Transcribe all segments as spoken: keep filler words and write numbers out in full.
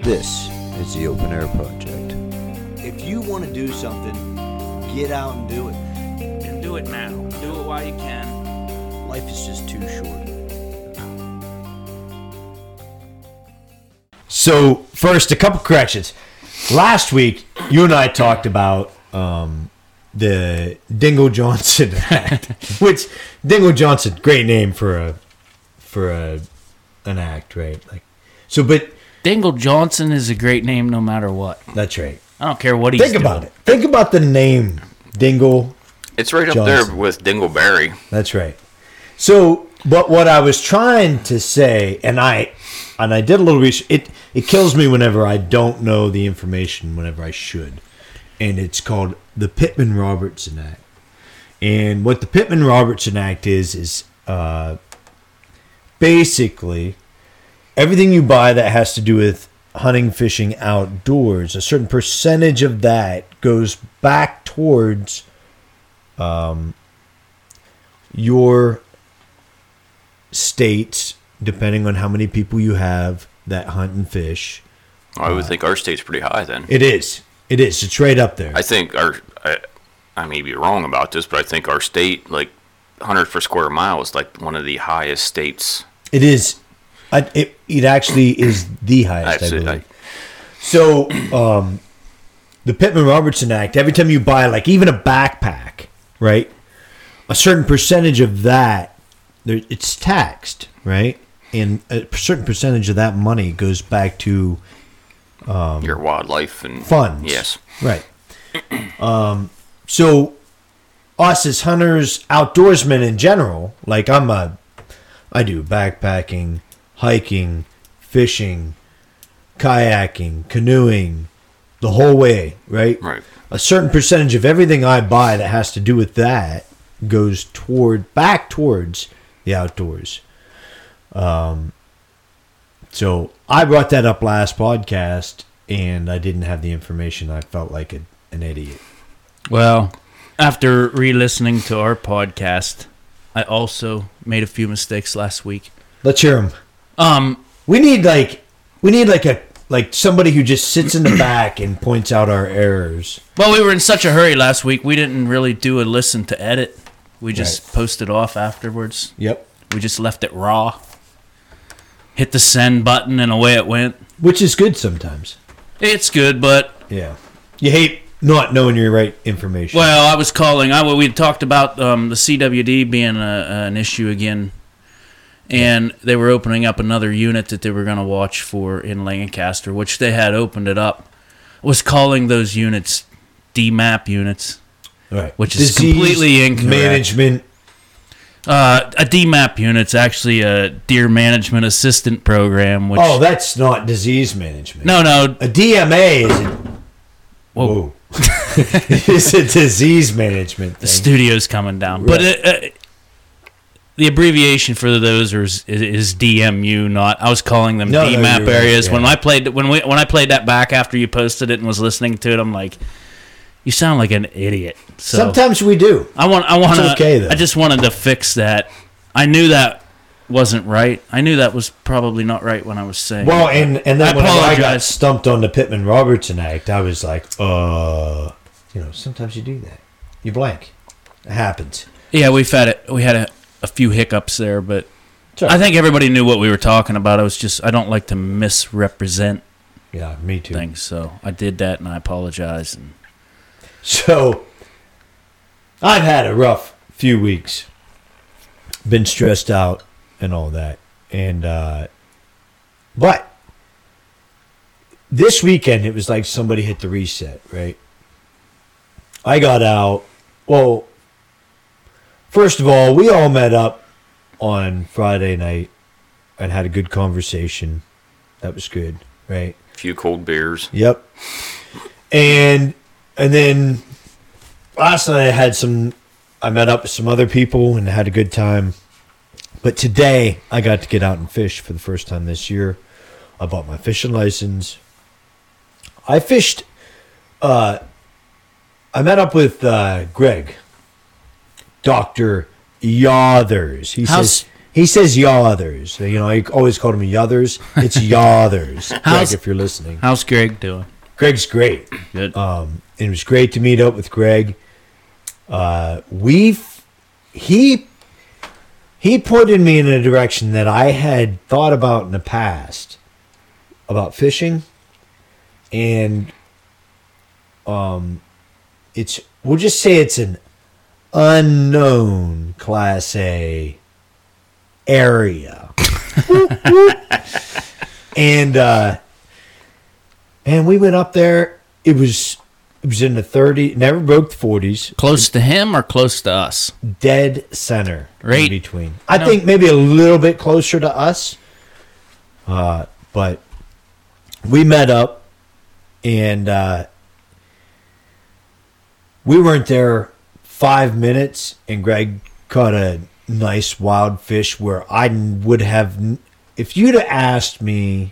This is the Open Air Project. If you want to do something, get out and do it. And do it now. Do it while you can. Life is just too short. So, first, a couple corrections. Last week, you and I talked about um, the Dingle Johnson act, which Dingle Johnson, great name for a for a an act, right? Like, so, but Dingle Johnson is a great name no matter what. that's right. I don't care what he's Think doing. about it. Think about the name Dingle. It's right up Johnson. there with Dingleberry. That's right. So, but what I was trying to say, and I and I did a little research. It it kills me whenever I don't know the information whenever I should, and it's called the Pittman-Robertson Act. And what the Pittman-Robertson Act is is uh, basically everything you buy that has to do with hunting, fishing, outdoors. A certain percentage of that goes back towards um, your states, depending on how many people you have that hunt and fish. I would think our state's pretty high then. It is. It is. It's right up there. I think our, I, I may be wrong about this, but I think our state, like, one hundred per square mile is like one of the highest states. It is. I, it it actually is the highest, I believe. I, So, um, the Pittman-Robertson Act, every time you buy, like, even a backpack, right, a certain percentage of that, there, it's taxed, right? And a certain percentage of that money goes back to um, your wildlife and funds. Yes. Right. Um, so, us as hunters, outdoorsmen in general, like, I'm a, I do backpacking, hiking, fishing, kayaking, canoeing, the whole way, right? Right. A certain percentage of everything I buy that has to do with that goes toward back towards the outdoors. Um, so I brought that up last podcast, and I didn't have the information. I felt like a, an idiot. Well, after re-listening to our podcast, I also made a few mistakes last week. Let's hear them. Um, we need like we need like a like somebody who just sits in the back and points out our errors. Well, we were in such a hurry last week, we didn't really do a listen to edit. We just Right. posted off afterwards. Yep. We just left it raw. Hit the send button and away it went. Which is good sometimes. It's good, but Yeah. You hate not knowing your right information. well, I was calling. I we talked about um, the C W D being a, an issue again, and they were opening up another unit that they were going to watch for in Lancaster, which they had opened it up. I was calling those units D MAP units, right. which is Disease completely incorrect. Management. Uh, a D MAP unit's actually a Deer Management Assistant Program. Which, Oh, that's not disease management. no, no. A D M A is a, Whoa. whoa. It's a disease management thing. The studio's coming down, Right. but it, uh, the abbreviation for those is, is D M U. Not I was calling them No, no, D MAP you're right, areas. yeah. When I played when we when I played that back after you posted it and was listening to it, I'm like, you sound like an idiot. So Sometimes we do. I want I want It's to. okay, though. I just wanted to fix that. I knew that wasn't right. I knew that was probably not right when I was saying. Well, it. and, and then I when I got apologize. stumped on the Pittman-Robertson Act, I was like, uh, you know, sometimes you do that. You blank. It happens. Yeah, we've had it. We had a, a few hiccups there, but Sure. I think everybody knew what we were talking about. I was just I don't like to misrepresent Yeah, me too. things, so I did that, and I apologize. And So, I've had a rough few weeks. Been stressed out and all that. And, uh, but, this weekend, it was like somebody hit the reset, right? I got out. Well, first of all, we all met up on Friday night and had a good conversation. That was good, right? A few cold beers. Yep. And and then last night I had some I met up with some other people and had a good time. But today I got to get out and fish for the first time this year. I bought my fishing license. I fished uh I met up with uh Greg. Doctor Yothers. He How's- says He says y'others. You know, I always called him y'others. It's y'others. Greg, How's- if you're listening. How's Greg doing? Greg's great. Good. Um, and it was great to meet up with Greg. Uh, we've he he pointed me in a direction that I had thought about in the past about fishing, and um, it's we'll just say it's an unknown Class A area, and uh, man, we went up there. It was it was in the thirty, never broke the forties. Close to him or close to us? Dead center Right. in between. I No. think maybe a little bit closer to us. Uh, but we met up, and uh, we weren't there five minutes, and Greg caught a nice wild fish where I would have, if you'd have asked me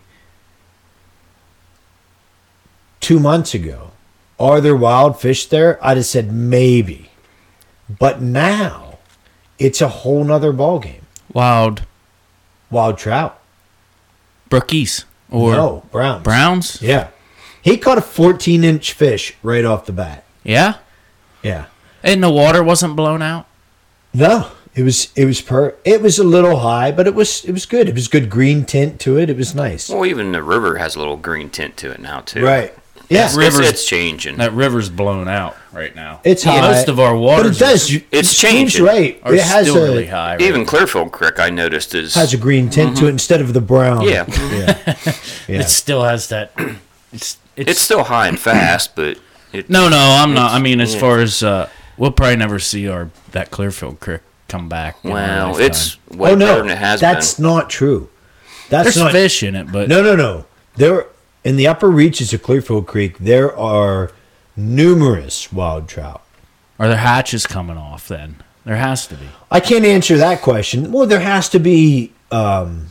two months ago, are there wild fish there? I'd have said maybe. But now, it's a whole nother ballgame. Wild Wild trout. brookies or no, browns. browns? Yeah. He caught a fourteen-inch fish right off the bat. Yeah? Yeah. And the water wasn't blown out? No, it was it was per it was a little high, but it was it was good. It was good green tint to it. It was nice. Well, even the river has a little green tint to it now too. Right. Yeah. It's, Rivers- it's, it's changing. That river's blown out right now. It's Yeah, high. Most of our But water it does. you- It's it seems changing. right. are It has still a really high. right Even now. Clearfield Creek, I noticed, is has a green tint to it instead of the brown. Yeah. Yeah. Yeah. It still has that. It's, it's, it's still high and fast, but it, No, no, I'm not. I It's- mean, as yeah. far as uh, we'll probably never see our that Clearfield Creek come back. in our well, lifetime. it's way Oh better no, than it has that's been. not true. That's there's not fish in it, but No, no, no. There in the upper reaches of Clearfield Creek, there are numerous wild trout. are there hatches coming off? Then there has to be. I can't answer that question. Well, there has to be um,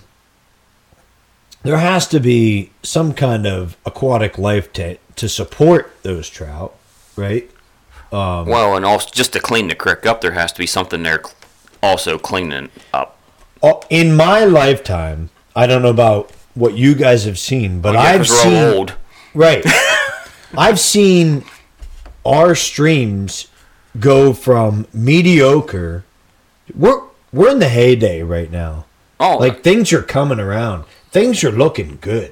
there has to be some kind of aquatic life to to support those trout, right? Well, and also just to clean the creek up, there has to be something there cl- also cleaning up. Oh, in my lifetime, I don't know about what you guys have seen, but Well, yeah, I've 'cause we're seen all old. right. I've seen our streams go from mediocre. We're we're in the heyday right now. Oh, Like things are coming around. Things are looking good.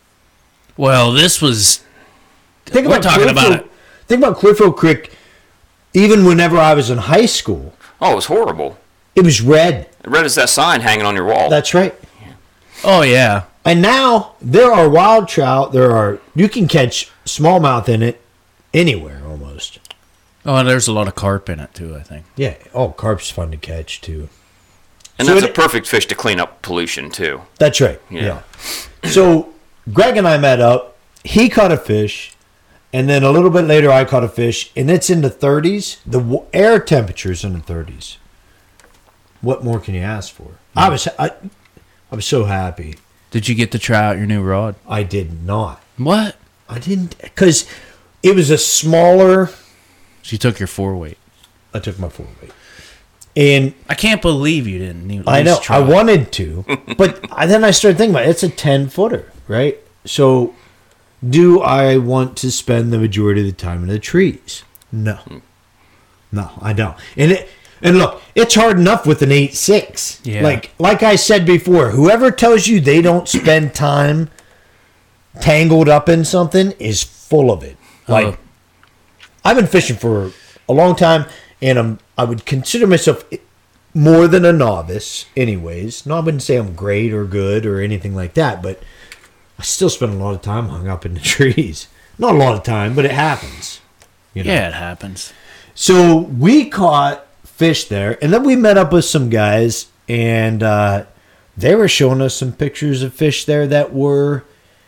Well, this was. Think We're about talking about Clearfield- Think about Clearfield Creek. Even whenever I was in high school, oh, it was horrible. it was red. Red as that sign hanging on your wall. That's right. Oh yeah. And now there are wild trout. There are you can catch smallmouth in it anywhere almost. Oh, and there's a lot of carp in it too. I think. Yeah. Oh, carp's fun to catch too. and so that's it- a perfect fish to clean up pollution too. That's right. Yeah. Yeah. So Greg and I met up. He caught a fish, and then a little bit later I caught a fish, and it's in the thirties. The w- air temperature's in the thirties. What more can you ask for? I was I, I was so happy. Did you get to try out your new rod? I did not. What? I didn't because it was a smaller. So you took your four weight. I took my four weight, and I can't believe you didn't. Even I at know least try. I wanted to, but I, then I started thinking about it. It's a ten footer, right? So, do I want to spend the majority of the time in the trees? No, no, I don't. And it and look, it's hard enough with an eight six. Yeah. Like like I said before, whoever tells you they don't spend time tangled up in something is full of it. Like. Uh, I've been fishing for a long time, and I'm, I would consider myself more than a novice, anyways. No, I wouldn't say I'm great or good or anything like that, but I still spend a lot of time hung up in the trees. Not a lot of time, but it happens. You know? yeah, it happens. So we caught fish there, and then we met up with some guys, and uh, they were showing us some pictures of fish there that were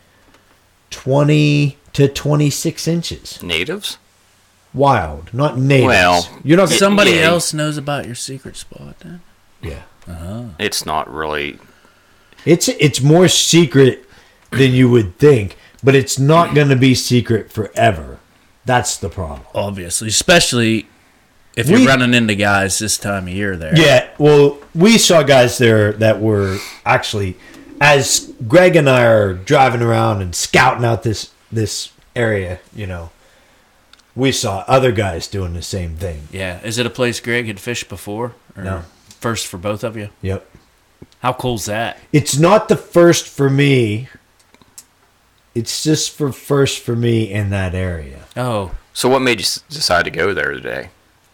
twenty to twenty-six inches. Natives? Wild, not natives. Well, you're not Somebody yeah. else knows about your secret spot. Then. Yeah, It's not really. it's it's more secret than you would think, but it's not going to be secret forever. That's the problem. Obviously, especially If you're We- running into guys this time of year there. Yeah, well, we saw guys there that were actually, as Greg and I are driving around and scouting out this this area, you know, we saw other guys doing the same thing. Yeah. Is it a place Greg had fished before? Or No. First for both of you? Yep. How cool's that? It's not the first for me. It's just for first for me in that area. Oh, So what made you s- decide to go there today?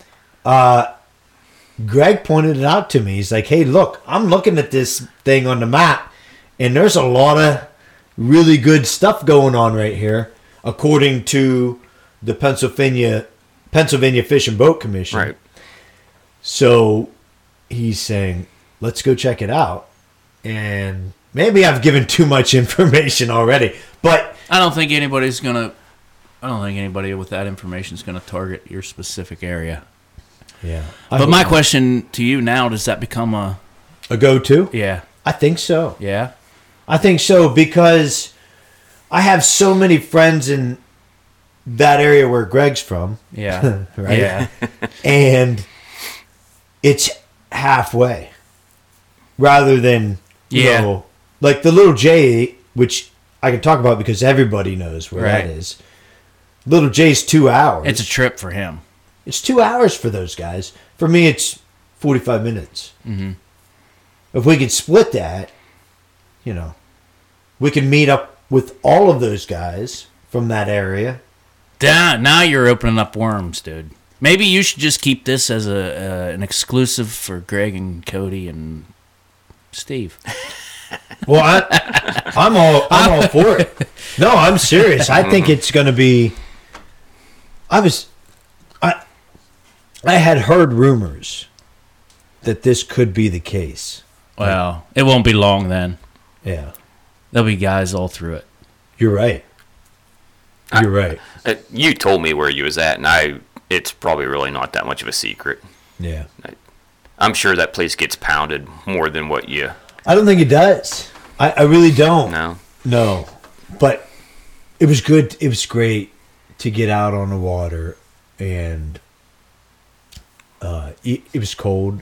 Greg pointed it out to me. He's like, hey, look, I'm looking at this thing on the map, and there's a lot of really good stuff going on right here, according to the Pennsylvania Pennsylvania Fish and Boat Commission. Right. So he's saying, let's go check it out. And maybe I've given too much information already, but I don't think anybody's going to, I don't think anybody with that information is going to target your specific area. yeah. But my question to you now, does that become a, a go-to? yeah, I think so. yeah? I think so because I have so many friends in that area where Greg's from. Yeah. Right? Yeah. And it's halfway rather than, you Yeah. know, like the Little J, which I can talk about because everybody knows where Right. that is. Little J's two hours. It's a trip for him. It's two hours for those guys. For me, it's forty-five minutes. Mm-hmm. If we could split that, you know, we can meet up with all of those guys from that area. Damn, now you're opening up worms, dude. Maybe you should just keep this as a uh, an exclusive for Greg and Cody and Steve. Well, I, I'm all I'm all for it. No, I'm serious. I think it's going to be. I was, I, I had heard rumors that this could be the case. Well, it won't be long then. Yeah, There'll be guys all through it. you're right. You're right. Uh, you told me where you was at, and I. It's probably really not that much of a secret. Yeah, I'm sure that place gets pounded more than what you I don't think it does. I, I really don't. know. No, but it was good. It was great to get out on the water, and uh, it, it was cold,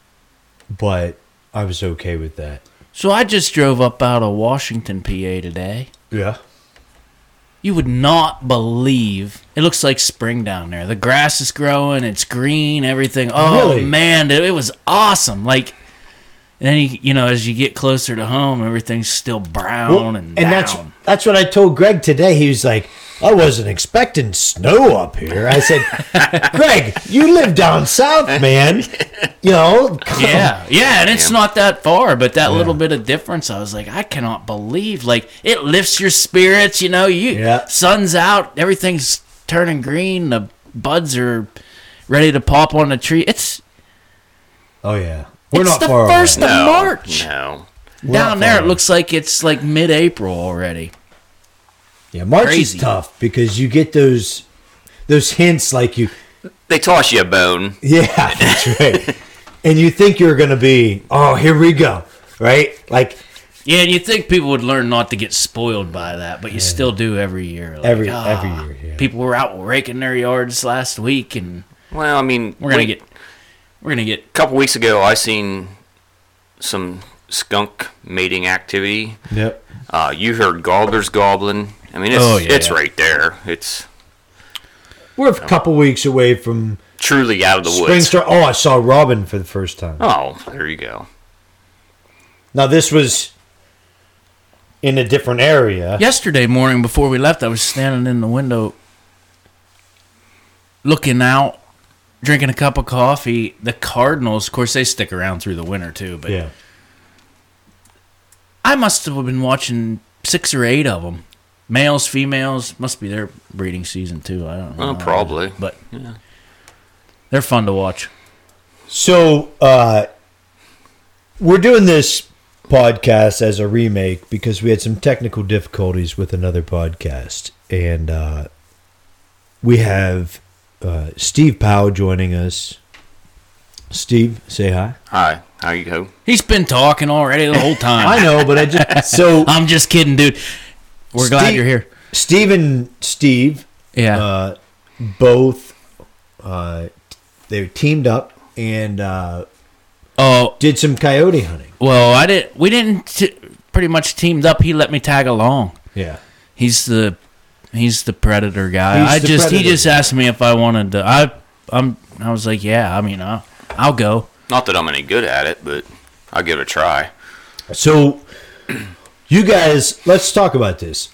but I was okay with that. So I just drove up out of Washington, P A today. Yeah. You would not believe. It looks like spring down there. The grass is growing. It's green. Everything. Oh Really? man, dude, it was awesome. Like, and then you, you know, as you get closer to home, everything's still brown Well, and and down. that's that's what I told Greg today. He was like, "I wasn't expecting snow up here." I said, "Greg, you live down south, man. You know." Yeah, yeah, and it's Yeah. not that far, but that Yeah. little bit of difference, I was like, I cannot believe. Like, it lifts your spirits, you know. You Yeah. sun's out, everything's turning green, the buds are ready to pop on the tree. It's Oh yeah, we're it's not the far first away. of No, March. no. We're Down not there, far it away. looks like it's like mid-April already. Yeah, March crazy. is tough because you get those those hints like you. They toss you a bone. Yeah, that's right. And you think you're gonna be, oh, here we go, right? Like Yeah, and you think people would learn not to get spoiled by that, but you still do every year. Like, Every- ah, every year, yeah. People were out raking their yards last week, and Well, I mean, we're gonna we- get we're gonna get A couple weeks ago, I seen some skunk mating activity. yep. Uh, you heard gobblers gobbling. I mean, it's Oh, yeah. it's right there. It's We're a couple weeks away from truly out of the spring woods. start. Oh, I saw Robin for the first time. Oh, there you go. Now this was in a different area. Yesterday morning before we left, I was standing in the window looking out, drinking a cup of coffee. The cardinals, of course, they stick around through the winter too, but Yeah. I must have been watching six or eight of them. Males, females, must be their breeding season too. I don't know. Uh, probably. But Yeah. they're fun to watch. So uh, we're doing this podcast as a remake because we had some technical difficulties with another podcast, and uh, we have uh, Steve Powell joining us. Steve, say hi. Hi, how you go? He's been talking already the whole time. I know, but I just so I'm just kidding, dude. We're glad Steve- you're here. Steve and Steve, Yeah. uh, both uh, they teamed up and uh, Oh, did some coyote hunting. well, I didn't. We didn't t- pretty much teamed up. He let me tag along. Yeah. He's the he's the predator guy. He's I the just he predator just guy. asked me if I wanted to. I I'm I was like, yeah. I mean, I'll, I'll go. Not that I'm any good at it, but I'll give it a try. So, you guys, let's talk about this.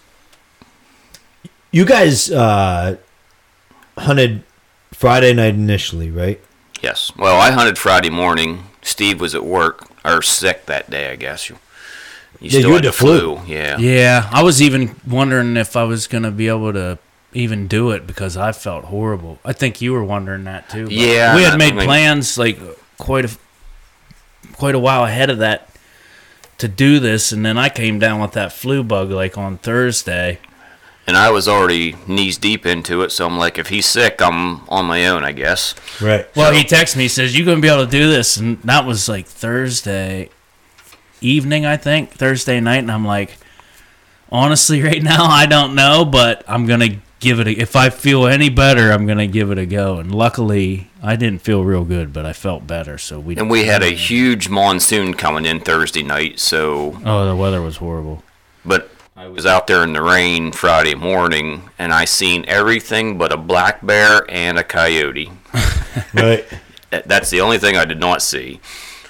You guys uh, hunted Friday night initially, right? Yes. Well, I hunted Friday morning. Steve was at work, or sick that day, I guess. You, you Yeah, still you had had the the flu. flu. Yeah. Yeah, I was even wondering if I was gonna be able to even do it because I felt horrible. I think you were wondering that too. but Yeah, we had I made mean- plans like quite a quite a while ahead of that to do this, and then I came down with that flu bug like on Thursday. And I was already knees deep into it, so I'm like, if he's sick, I'm on my own, I guess. Right. Well, he texted me, he says, you going to be able to do this? And that was like Thursday evening, I think, Thursday night. And I'm like, honestly, right now, I don't know, but I'm going to give it a, if I feel any better, I'm going to give it a go. And luckily, I didn't feel real good, but I felt better. So we And we had a huge monsoon coming in Thursday night, so, Oh, the weather was horrible. but I was out there in the rain Friday morning, and I seen everything but a black bear and a coyote. Right. That- That's the only thing I did not see.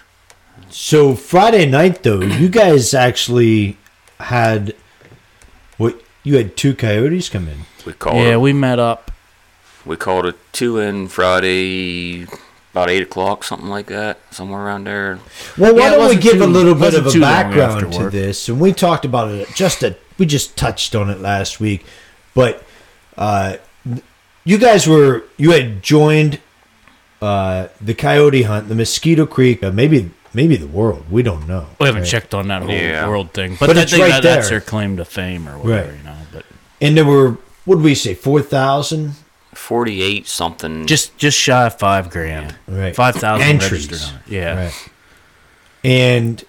So, Friday night, though, you guys actually had what? You had two coyotes come in. We called Yeah, it, we met up. we called it two in Friday, about eight o'clock, something like that, somewhere around there. Well, why Yeah, it don't we wasn't give too- a little bit wasn't of a too long background after to work. this? And we talked about it just a, we just touched on it last week, but uh, you guys were you had joined uh, the coyote hunt, the Mosquito Creek, uh, maybe maybe the world. We don't know. We haven't right? checked on that whole Yeah. world thing. But, But I it's think right that, that's there. their claim to fame or whatever, Right. you know. But And there were what did we say? Four thousand. forty-eight something. just just shy of five grand. Right. Five thousand Entries. registered on it. Yeah. Right. And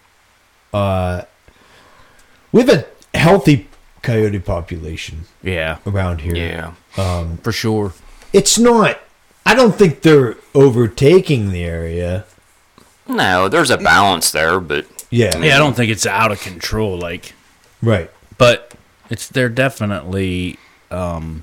uh, we have a healthy coyote population Yeah. around here. yeah. For sure. It's not. I don't think they're overtaking the area. No, there's a balance there, but Yeah. Yeah, I don't think it's out of control, like, Right. but it's they're definitely, um,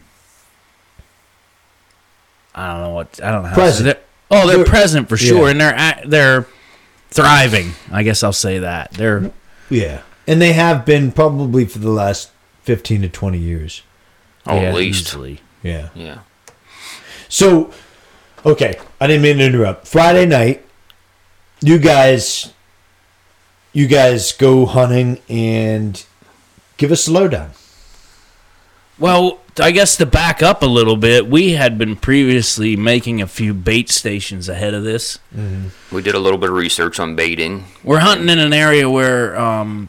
I don't know what I don't know. How to Present. say that. Oh, they're, They're- present for sure, yeah. and they're at, they're thriving. I guess I'll say that they're Yeah. And they have been probably for the last fifteen to twenty years. oh, yeah, at least. easily. Yeah. Yeah. So, okay, I didn't mean to interrupt. Friday night, you guys, you guys go hunting and give us a lowdown. Well, I guess to back up a little bit, we had been previously making a few bait stations ahead of this. We did a little bit of research on baiting. We're hunting in an area where um,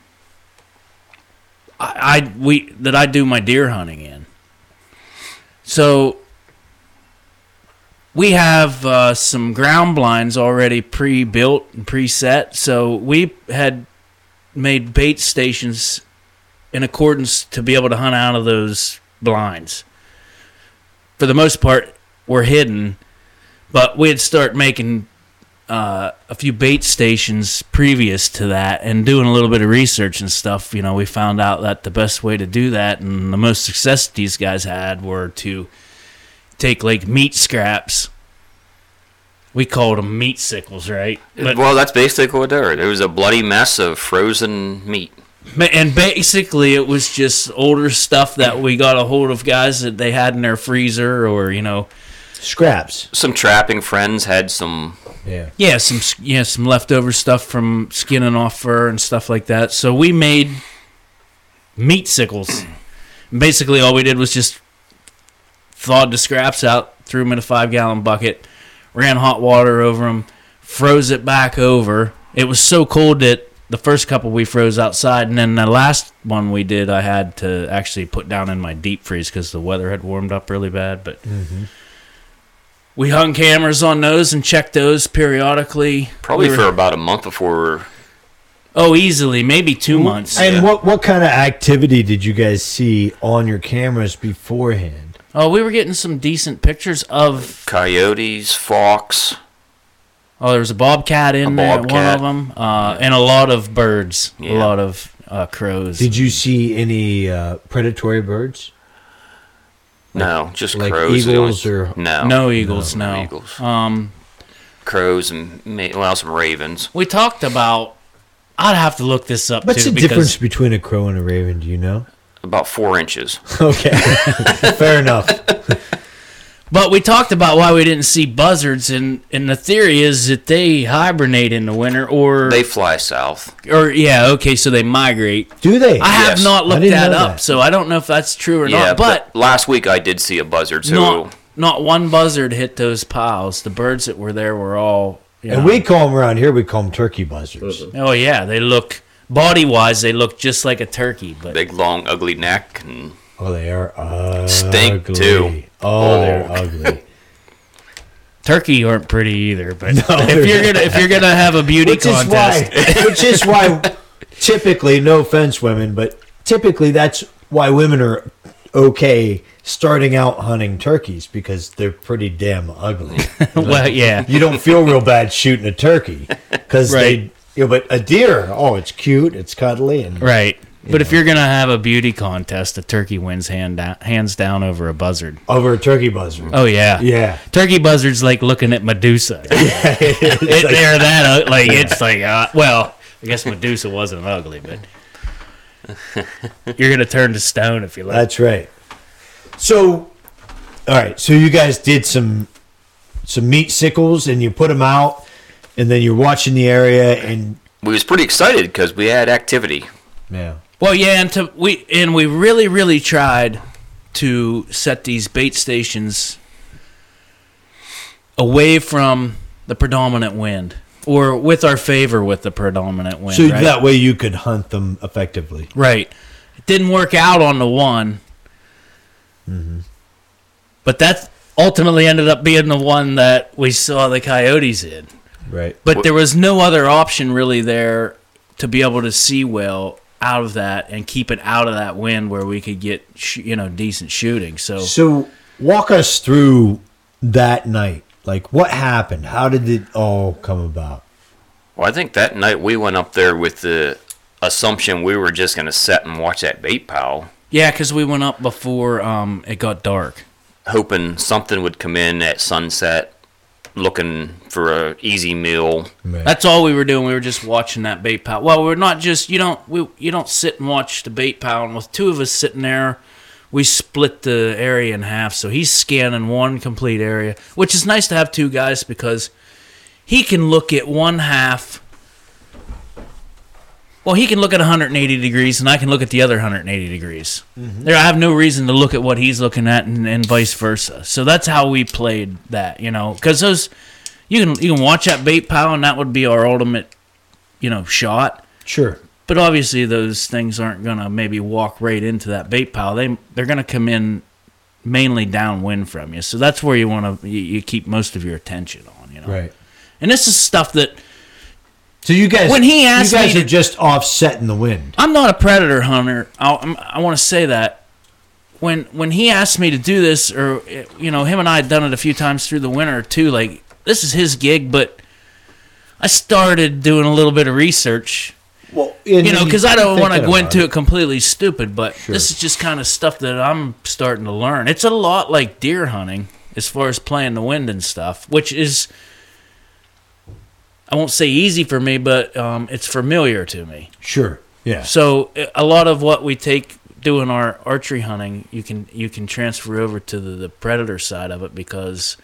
I, I we that I do my deer hunting in. So we have uh, some ground blinds already pre-built and preset. So we had made bait stations in accordance to be able to hunt out of those blinds. For the most part, we're hidden, but we'd start making uh, a few bait stations previous to that and doing a little bit of research and stuff. You know, we found out that the best way to do that and the most success these guys had were to take like meat scraps. We called them meat sickles, right? But- well, that's basically what they were. There was a bloody mess of frozen meat. Ma- And basically, it was just older stuff that we got a hold of guys that they had in their freezer, or you know, Scraps. Some trapping friends had some. Yeah. yeah, some s- yeah, some leftover stuff from skinning off fur and stuff like that. So we made meat sickles. Basically, all we did was just thawed the scraps out, threw them in a five gallon bucket, ran hot water over them, froze it back over. It was so cold that the first couple we froze outside, and then the last one we did, I had to actually put down in my deep freeze because the weather had warmed up really bad. But we hung cameras on those and checked those periodically. Probably We were- for about a month before. oh, easily maybe two months. And Yeah. what, what kind of activity did you guys see on your cameras beforehand? Oh, we were getting some decent pictures of. Coyotes, fox. Oh, there was a bobcat in A there, one bobcat. of them, uh, and a lot of birds, a Yeah. lot of uh, crows. Did you see any uh, predatory birds? No, just like crows. The eagles only- or- no, No eagles, no no. eagles. Um, Crows and ma- well, some ravens. we talked about. I'd have to look this up What's too the because difference between a crow and a raven? Do you know? About four inches. Okay, fair enough. But we talked about why we didn't see buzzards, and, and the theory is that they hibernate in the winter, or They fly south. or yeah, okay, so they migrate. Do they? I have Yes. not I looked didn't that know up, that. so I don't know if that's true or Yeah, not. But but last week I did see a buzzard. So not not one buzzard hit those piles. The birds that were there were all. You And know, we call them around here. We call them turkey buzzards. oh yeah, they look body wise, they look just like a turkey, but big, long, ugly neck, and Oh, they are ugly. Stink, too. Oh, they're Oh. ugly. turkey aren't pretty either. But No, if they're you're gonna if you're gonna have a beauty Which is contest, why, which is why, typically, no offense, women, but typically that's why women are okay starting out hunting turkeys because they're pretty damn ugly. well, yeah, You don't feel real bad shooting a turkey because Right. they. You know, but a deer, oh, it's cute, it's cuddly, and right. But if you're gonna have a beauty contest, a turkey wins hand down, hands down over a buzzard. over a turkey buzzard. Oh yeah, Yeah, turkey buzzard's like looking at Medusa. It, they're that uh, like it's like uh, well, I guess Medusa wasn't ugly, but you're gonna turn to stone if you let. that's right. So, all right, so you guys did some some meat sickles, and you put them out, and then you're watching the area, and we was pretty excited because we had activity. yeah, Well, yeah, and to we and we really, really tried to set these bait stations away from the predominant wind, or with our favor with the predominant wind. so right? that way you could hunt them effectively. Right. It didn't work out on the one, but that ultimately ended up being the one that we saw the coyotes in. Right. But there was no other option really there to be able to see well out of that and keep it out of that wind where we could get sh- you know decent shooting. So So walk us through that night. Like, what happened? How did it all come about? Well, I think that night we went up there with the assumption we were just going to sit and watch that bait pile, yeah, because we went up before um, it got dark. hoping something would come in at sunset, looking for a easy meal. Right. That's all we were doing. We were just watching that bait pile. Well, we're not just you don't we you don't sit and watch the bait pile. And with two of us sitting there, we split the area in half. So he's scanning one complete area, which is nice to have two guys because he can look at one half. Well, he can look at one hundred eighty degrees, and I can look at the other one hundred eighty degrees. There, I have no reason to look at what he's looking at, and, and vice versa. So that's how we played that, you know, because those you can you can watch that bait pile, and that would be our ultimate, you know, shot. Sure. But obviously, those things aren't gonna maybe walk right into that bait pile. They they're gonna come in mainly downwind from you. So that's where you want to you, you keep most of your attention on, you know. Right. And this is stuff that. So you guys, When he asked you guys me are to- just offsetting the wind. I'm not a predator hunter. I'll, I'm, I want to say that when when he asked me to do this, or you know, him and I had done it a few times through the winter too. Like this is his gig, but I started doing a little bit of research. Well, You know, because I don't want to go into it. it completely stupid, but Sure. this is just kind of stuff that I'm starting to learn. It's a lot like deer hunting as far as playing the wind and stuff, which is, I won't say easy for me, but um, it's familiar to me. Sure. Yeah. So a lot of what we take doing our archery hunting, you can you can transfer over to the, the predator side of it because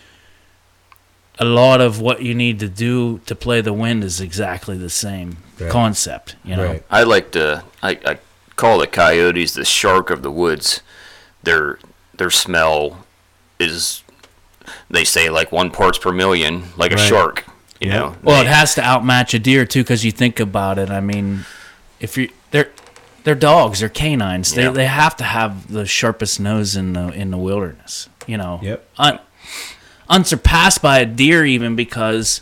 a lot of what you need to do to play the wind is exactly the same Right. concept. You know, Right. I like to I, I call the coyotes the shark of the woods. Their their smell is, they say, like one parts per million, like a Right. shark. You Yeah. know. well, They- it has to outmatch a deer too because you think about it. I mean, if you they're they're dogs, they're canines. They Yeah. they have to have the sharpest nose in the in the wilderness. You know. Yep. Un, unsurpassed by a deer even because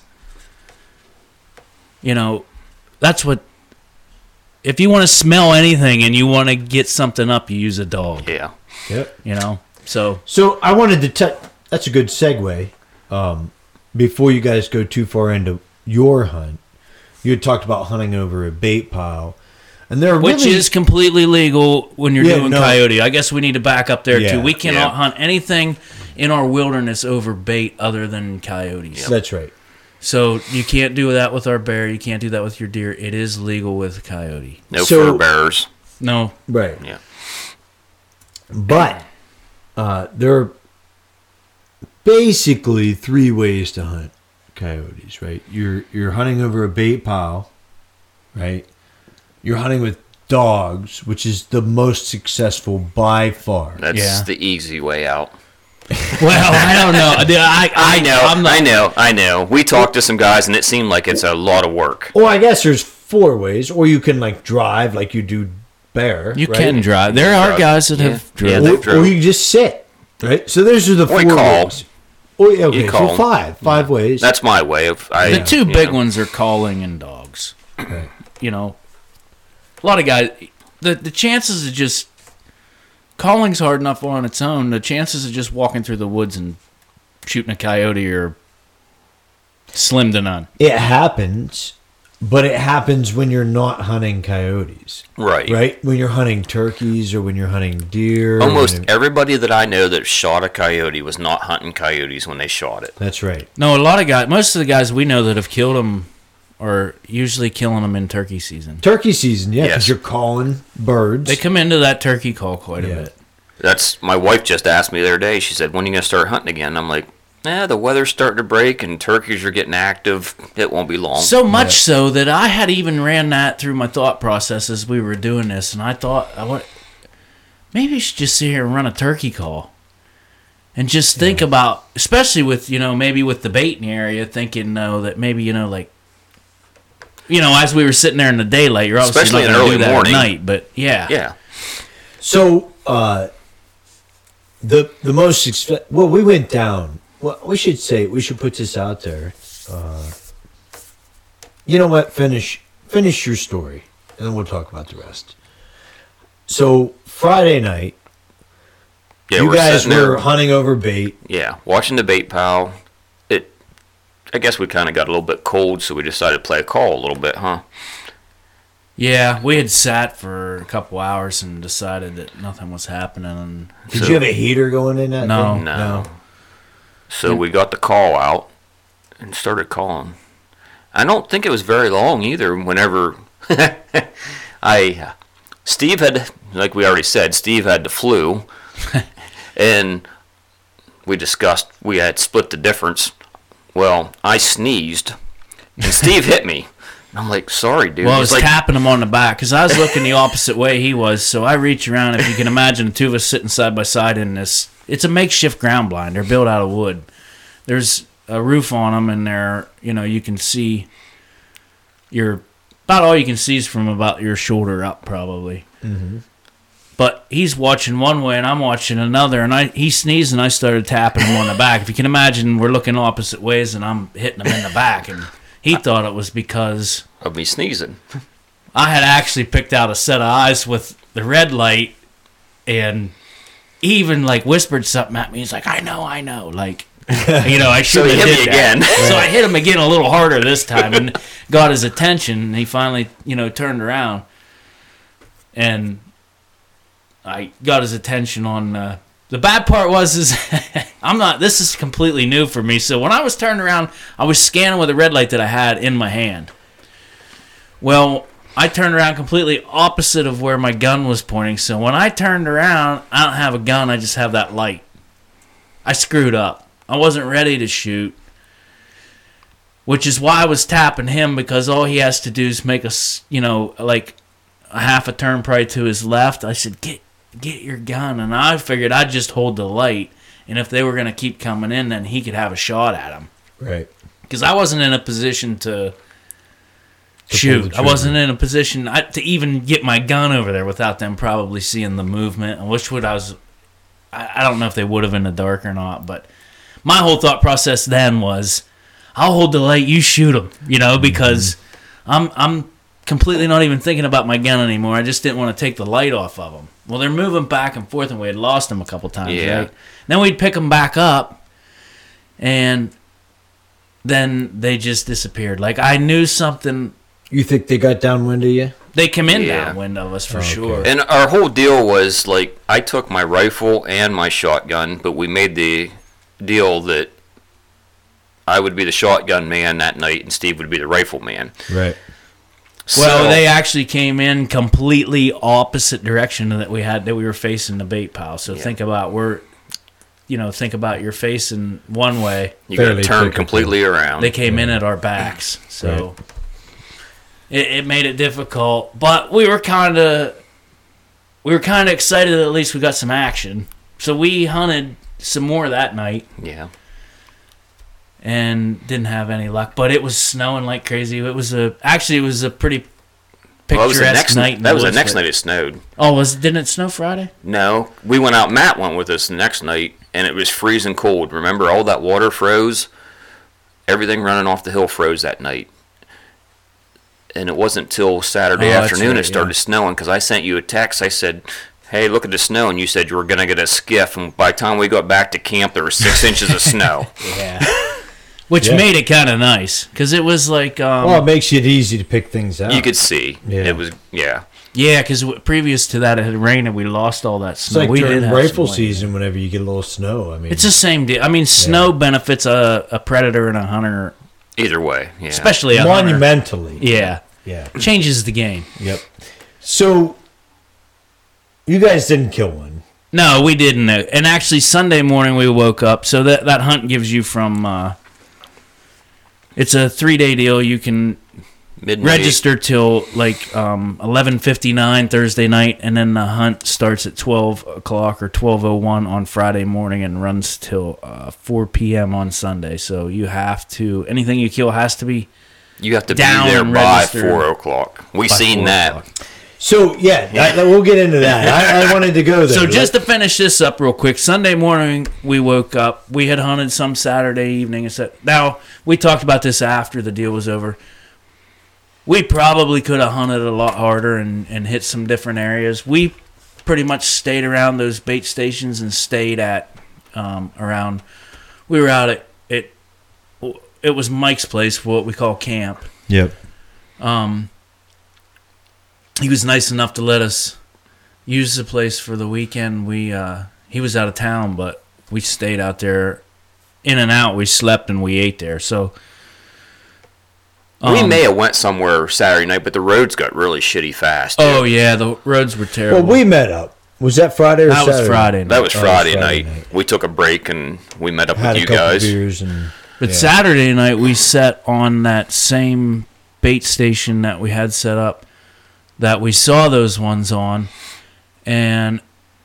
you know that's what if you want to smell anything and you want to get something up you use a dog yeah. Yep. you know So So I wanted to touch. That's a good segue. Um, before you guys go too far into your hunt, you had talked about hunting over a bait pile, and there are which really, is completely legal when you're Yeah, doing no. coyote. I guess we need to back up there Yeah, too. We cannot yeah. hunt anything in our wilderness over bait other than coyotes. That's right. So you can't do that with our bear. You can't do that with your deer. It is legal with coyote. No So- fur bearers. No. Right. Yeah. But uh, there are basically three ways to hunt coyotes, right? You're you're hunting over a bait pile, right? You're hunting with dogs, which is the most successful by far. That's Yeah. the easy way out. Well, I don't know. I, I, I know, I'm not, I know, I know. We talked to some guys, and it seemed like it's a lot of work. Well, I guess there's four ways, or you can like drive like you do bear. You right? can drive. There are drive. guys that Yeah. have Yeah, driven. they or, drove. or you just sit, right? So those are the Or four you call. ways. Oh, yeah, okay, You so call. five, five ways. That's my way of. I, The two you big know. ones are calling and dogs. Right. You know, a lot of guys. The the chances of just calling's hard enough on its own. The chances of just walking through the woods and shooting a coyote are slim to none. It happens, but it happens when you're not hunting coyotes, Right. right? When you're hunting turkeys or when you're hunting deer. or Almost when- everybody that I know that shot a coyote was not hunting coyotes when they shot it. That's right. No, a lot of guys. Most of the guys we know that have killed them are usually killing them in turkey season. Turkey season, yeah, because Yes. you're calling birds. They come into that turkey call quite Yeah. a bit. That's my wife just asked me the other day. She said, "When are you gonna start hunting again?" I'm like, "Eh, the weather's starting to break and turkeys are getting active. It won't be long." So much Yeah. so that I had even ran that through my thought process as we were doing this, and I thought, I want maybe you should just sit here and run a turkey call, and just think about, especially with you know maybe with the bait in the area, thinking though that maybe you know like, you know, as we were sitting there in the daylight, you're obviously Especially not in going to early do that morning. at night, but yeah, yeah, So, uh, the the most expe- well, we went down. Well, we should say we should put this out there. Uh, you know what? Finish finish your story, and then we'll talk about the rest. So Friday night, yeah. you we're guys sitting were there, hunting over bait. yeah, watching the bait pile. It, I guess we kind of got a little bit cold, so we decided to play a call a little bit, huh? yeah. We had sat for a couple hours and decided that nothing was happening. And Did So- you have a heater going in that? No. thing? No. So we got the call out and started calling. I don't think it was very long either. Whenever I, Steve had, like we already said, Steve had the flu, and we discussed we had split the difference. Well, I sneezed, and Steve hit me. And I'm like, sorry, dude. Well, I He's was like, tapping him on the back because I was looking the opposite way he was. So I reach around. If you can imagine, the two of us sitting side by side in this. It's a makeshift ground blind. They're built out of wood. There's a roof on them, and they're you know you can see. Your about all you can see is from about your shoulder up, probably. Mm-hmm. But he's watching one way, and I'm watching another. And I he sneezed, and I started tapping him on the back. If you can imagine, we're looking opposite ways, and I'm hitting him in the back, and he thought it was because of me sneezing. I had actually picked out a set of eyes with the red light, and he even like whispered something at me. He's like, "I know, I know." Like, you know, I So should he have hit did me that. again. So I hit him again a little harder this time, and got his attention. And he finally, you know, turned around, and I got his attention on. Uh, the bad part was is I'm not. This is completely new for me. So when I was turned around, I was scanning with a red light that I had in my hand. Well, I turned around completely opposite of where my gun was pointing. So when I turned around, I don't have a gun. I just have that light. I screwed up. I wasn't ready to shoot, which is why I was tapping him, because all he has to do is make us, you know, like a half a turn probably to his left. I said, get get your gun. And I figured I'd just hold the light. And if they were going to keep coming in, then he could have a shot at him. Right. Because I wasn't in a position to, To pull shoot. the I trigger. wasn't in a position I, to even get my gun over there without them probably seeing the movement. And which would I was, I, I don't know if they would have in the dark or not. But my whole thought process then was, I'll hold the light, you shoot him. You know, because I'm I'm completely not even thinking about my gun anymore. I just didn't want to take the light off of them. Well, they're moving back and forth, and we had lost them a couple times, Yeah. right? Then we'd pick them back up, and then they just disappeared. Like, I knew something. You think they got downwind of you? They come in Yeah. downwind of us for Okay. sure. And our whole deal was like I took my rifle and my shotgun, but we made the deal that I would be the shotgun man that night and Steve would be the rifle man. Right. Well, So- they actually came in completely opposite direction that we had that we were facing the bait pile. So Yeah. think about we're, you know, think about you're facing one way. you got to fairly turn quick, completely around. They came in at our backs, so it, it made it difficult. But we were kind of we were kind of excited that at least we got some action. So we hunted some more that night Yeah. and didn't have any luck. But it was snowing like crazy. It was a actually it was a pretty Well, that was the picturesque next night. in That was the woods, next but- night it snowed. Oh, was didn't it snow Friday? No, we went out. Matt went with us the next night, and it was freezing cold. Remember, all that water froze. Everything running off the hill froze that night. And it wasn't till Saturday Oh, that's afternoon right, it started yeah. snowing because I sent you a text. I said, "Hey, look at the snow," and you said you were gonna get a skiff. And by the time we got back to camp, there was six inches of snow. Yeah. Which Yeah. made it kind of nice because it was like, um, Well, it makes it easy to pick things out. You could see Yeah. it was yeah. yeah, because previous to that it had rained and we lost all that It's snow. like we during have rifle some rain. season whenever you get a little snow. I mean, It's the same deal. I mean, snow benefits a, a predator and a hunter, Either way, yeah. especially a hunter. monumentally. Yeah, Yeah. changes the game. Yep. So, you guys didn't kill one. No, we didn't. And actually, Sunday morning we woke up. So that that hunt gives you from. Uh, it's a three day deal. You can Midnight. register till like um, eleven fifty nine Thursday night, and then the hunt starts at twelve o'clock or twelve oh one on Friday morning and runs till uh, four p.m. on Sunday. So you have to anything you kill has to be You have to down be there and by registered four o'clock. We by seen four that. o'clock. So, yeah, that- we'll get into that. I, I wanted to go there. So just to finish this up real quick, Sunday morning we woke up. We had hunted some Saturday evening. and said- Now we talked about this after the deal was over. We probably could have hunted a lot harder and, and hit some different areas. We pretty much stayed around those bait stations and stayed at um, around. We were out at it. It was Mike's place, what we call camp. Yep. Um, he was nice enough to let us use the place for the weekend. We uh, he was out of town, but we stayed out there, in and out. We slept and we ate there. So we um, may have went somewhere Saturday night, but the roads got really shitty fast. Oh too. yeah, the roads were terrible. Well, we met up. Was that Friday or that Saturday? was Friday night. That was Oh, Friday, Friday night. night. We took a break and we met up Had with a you couple guys. beers and But yeah. Saturday night we set on that same bait station that we had set up that we saw those ones on, and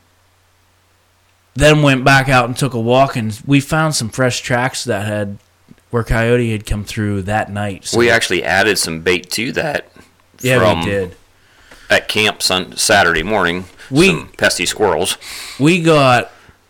then went back out and took a walk, and we found some fresh tracks that had where coyote had come through that night. So, We actually added some bait to that. yeah, from, we did. At camp sun, Saturday morning. We- some pesky squirrels. We got.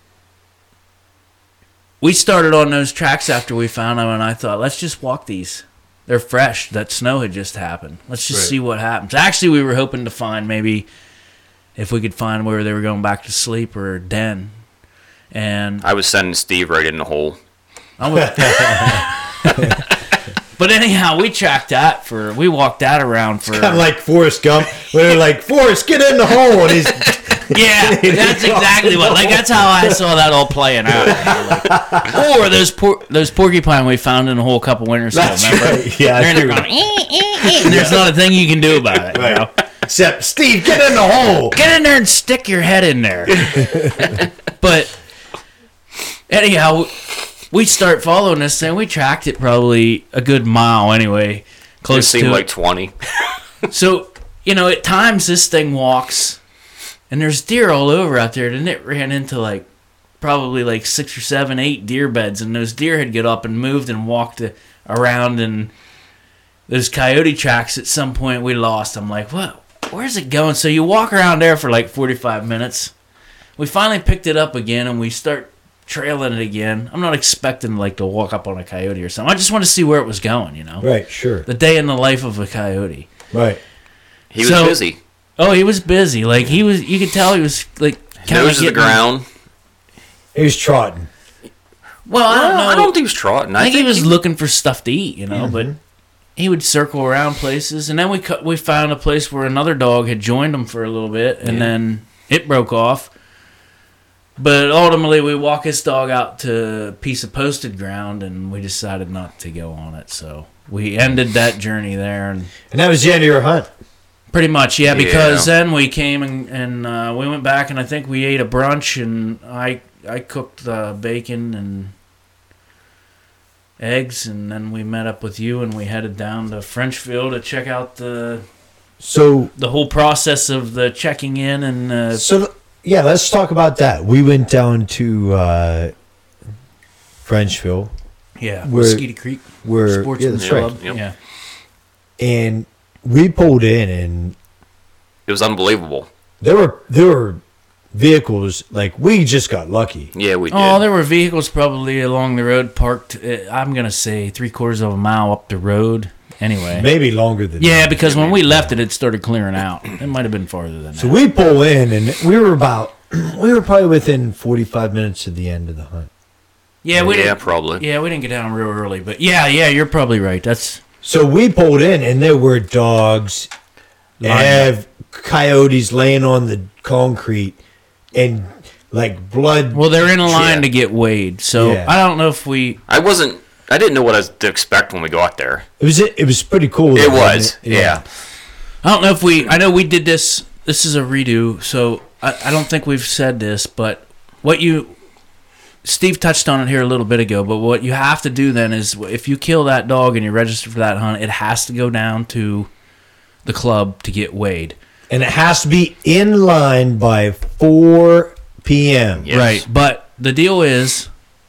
We started on those tracks after we found them, and I thought, let's just walk these. They're fresh. That snow had just happened. Let's just Right. see what happens. Actually, we were hoping to find maybe if we could find where they were going back to sleep or a den. And I was sending Steve right in the hole. I was, but anyhow, we tracked that for. We walked that around for. kind of like Forrest Gump, where they're like, Forrest, get in the hole, and he's Yeah, that's exactly what. Like that's how I saw that all playing out. Like, or those por- those porcupine we found in a hole a couple winters ago. That's Remember? right. Yeah, They're in there true. going, "Eh, eh, eh," and there's not a thing you can do about it. you Right. know? except Steve, get in the hole. Get in there and stick your head in there. But anyhow, we start following this thing. We tracked it probably a good mile anyway, It close seemed to like it. twenty. So, you know, at times this thing walks, and there's deer all over out there, and it ran into like probably like six or seven, eight deer beds, and those deer had get up and moved and walked uh, around, and those coyote tracks at some point we lost. I'm like, what? Where's it going? So you walk around there for like forty-five minutes. We finally picked it up again, and we start trailing it again. I'm not expecting like to walk up on a coyote or something. I just want to see where it was going, you know? Right, sure. The day in the life of a coyote. Right. He was So- busy. Oh, he was busy. Like he was, you could tell he was like kind of Nose to the ground. He was trotting. Well, I don't know. Well, I don't think he was trotting. I think, he was he- looking for stuff to eat, you know. Mm-hmm. But he would circle around places, and then we cu- we found a place where another dog had joined him for a little bit, and Yeah. then it broke off. But ultimately, we walked this dog out to a piece of posted ground, and we decided not to go on it. So we ended that journey there, and And that was the end of your hunt. pretty much, yeah. Because Yeah. then we came and, and uh, we went back, and I think we ate a brunch, and I I cooked uh, bacon and eggs, and then we met up with you, and we headed down to Frenchville to check out the So, the whole process of the checking in and uh, so yeah, let's talk about that. We went down to uh, Frenchville, yeah, Where- Mosquito Creek where yeah, Sportsman's that's right. Club. Yep. Yeah, And we pulled in, and It was unbelievable. there were there were vehicles like we just got lucky. Yeah, we did. oh, there were vehicles probably along the road parked. Uh, I'm gonna say three quarters of a mile up the road. Anyway, Maybe longer than yeah, that. because when we left it, it started clearing out. It might have been farther than So that. we pull in, and we were about we were probably within forty-five minutes of the end of the hunt. Yeah, we yeah, didn't. probably. Yeah, we didn't get down real early, but yeah, yeah, you're probably right. That's So we pulled in, and there were dogs, Lying. have coyotes laying on the concrete, and like blood. well, they're in a line Yeah. to get weighed. So Yeah. I don't know if we. I wasn't. I didn't know what I was to expect when we got there. It was it was pretty cool. It though, was. wasn't it? Yeah. I don't know if we. I know we did this. This is a redo, so I, I don't think we've said this, but what you. Steve touched on it here a little bit ago, but what you have to do then is if you kill that dog and you register for that hunt, it has to go down to the club to get weighed. And it has to be in line by four p.m. Yes. Right, but the deal is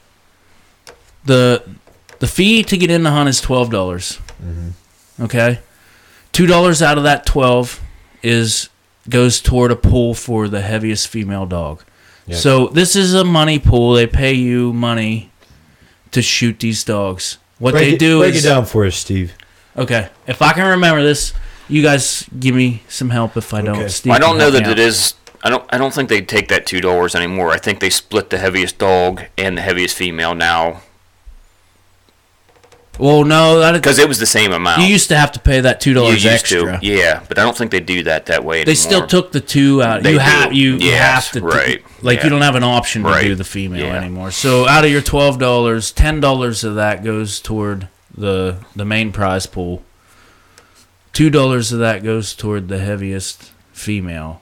the the fee to get in the hunt is twelve dollars. Okay, two dollars out of that twelve is goes toward a pool for the heaviest female dog. Yep. So this is a money pool. They pay you money to shoot these dogs. What break they it, do break is it down for us, Steve. okay. If I can remember this, you guys give me some help. If I don't, Okay. Steve I don't can know help me that out. it is. I don't. I don't think they take that two dollars anymore. I think they split the heaviest dog and the heaviest female now Well, no, that because it was the same amount. you used to have to pay that two You dollars used extra. to, yeah, but I don't think they do that that way anymore. They still took the two out. They you do. have you, you Yes, have to t- right. like Yeah. you don't have an option to Right. do the female Yeah. anymore. So out of your twelve dollars, ten dollars of that goes toward the the main prize pool. Two dollars of that goes toward the heaviest female.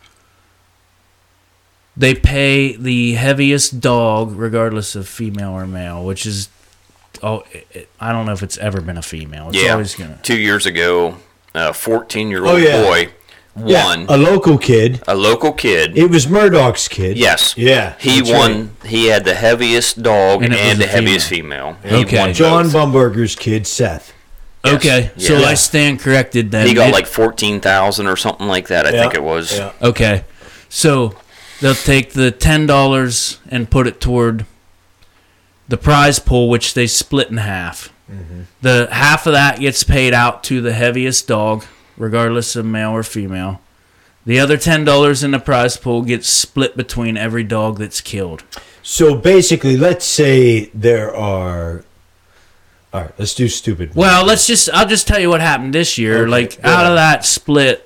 They pay the heaviest dog regardless of female or male, which is oh it, it, I don't know if it's ever been a female. It's Yeah, always gonna. two years ago, a fourteen-year-old Oh, yeah. boy Yeah, won. a local kid. A local kid. It was Murdoch's kid. Yes. Yeah. He that's won. right. He had the heaviest dog And and, it was the a heaviest female. He Okay. won John both. Bumberger's kid, Seth. Yes. Okay, so Yeah. I stand corrected then. He got It- like fourteen thousand or something like that. I Yeah, think it was. yeah. Okay, so they'll take the ten dollars and put it toward the prize pool, which they split in half. The half of that gets paid out to the heaviest dog, regardless of male or female. The other ten dollars in the prize pool gets split between every dog that's killed. So basically, let's say there are. All right, let's do stupid. Well, let's just I'll just tell you what happened this year. Okay, like go out of ahead. that split,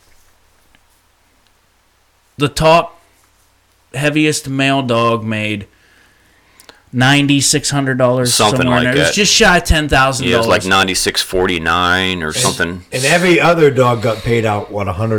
the top heaviest male dog made ninety six hundred dollars Something somewhere in like there. It was that. just shy of ten thousand Yeah, it was dollars. like ninety-six forty-nine or something. And every other dog got paid out what a hundred